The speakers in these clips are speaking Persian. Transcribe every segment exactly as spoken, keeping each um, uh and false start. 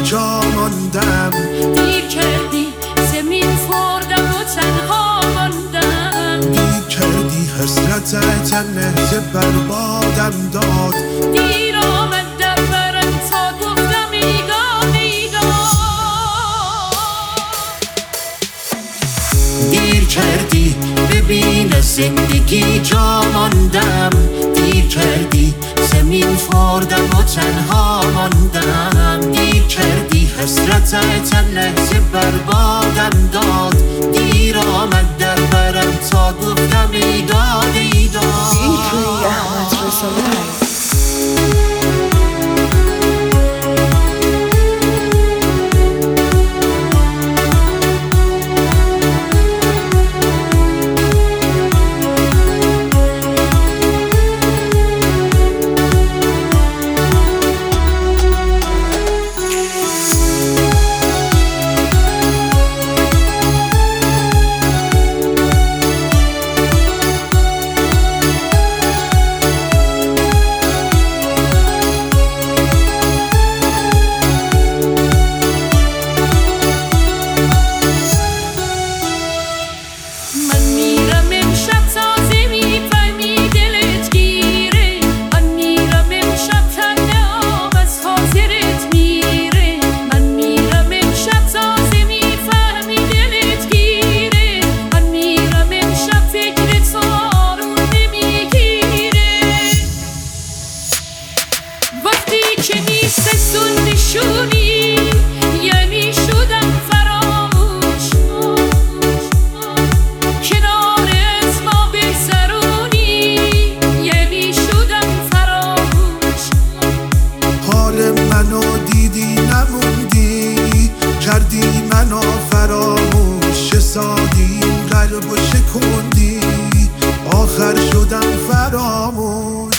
جا ماندم. دیر کردی زمین خوردم و تنها ماندم. دیر کردی حسرت تنه بربادم داد. دیر آمد در برم تا گفتم ایگان ایگان. دیر کردی ببین زندگی جا ماندم. دیر کردی زمین خوردم و تنها ماندم. دیر کردی حسرت تنه بربادم داد. دیر آمد در برم تا گفتم ایداد ایداد. وقتی که نیستستون نشونی یعنی شدم فراموش. کنار از ما بگذرونی یعنی شدم فراموش. حال منو دیدی نموندی، کردی منو فراموش. سادیم قلب و شکوندی، آخر شدم فراموش.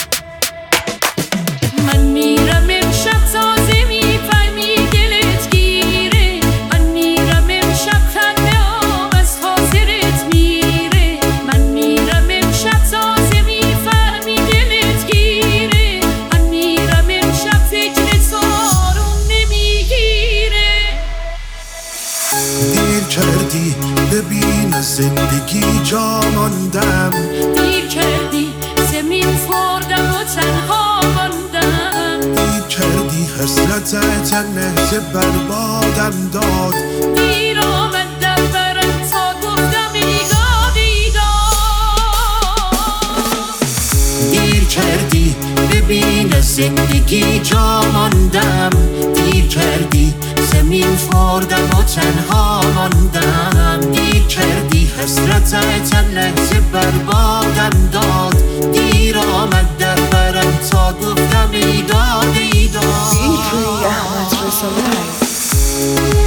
من میرم امشب تازه میفهمی دلت گیره. من میرم امشب خنده‌ام از خاطرت میره. من میرم امشب تازه میفهمی دلت گیره. من میرم امشب فکرت آروم نمیگیره. دیر کردی ببین زندگی جا ماندم. دیر کردی زمین خوردم و تنها ماندم. دیر کردی حسرت تنه بربادم داد. دیر آمد در برم تا گفتم ایداد ایداد. دیر کردی ببین زندگی جا ماندم. دیر کردی زمین خوردم و تنها ماندم. دیر کردی حسرت تنه بربادم داد. دیر آمد در برم تا گفتم ایداد ایداد.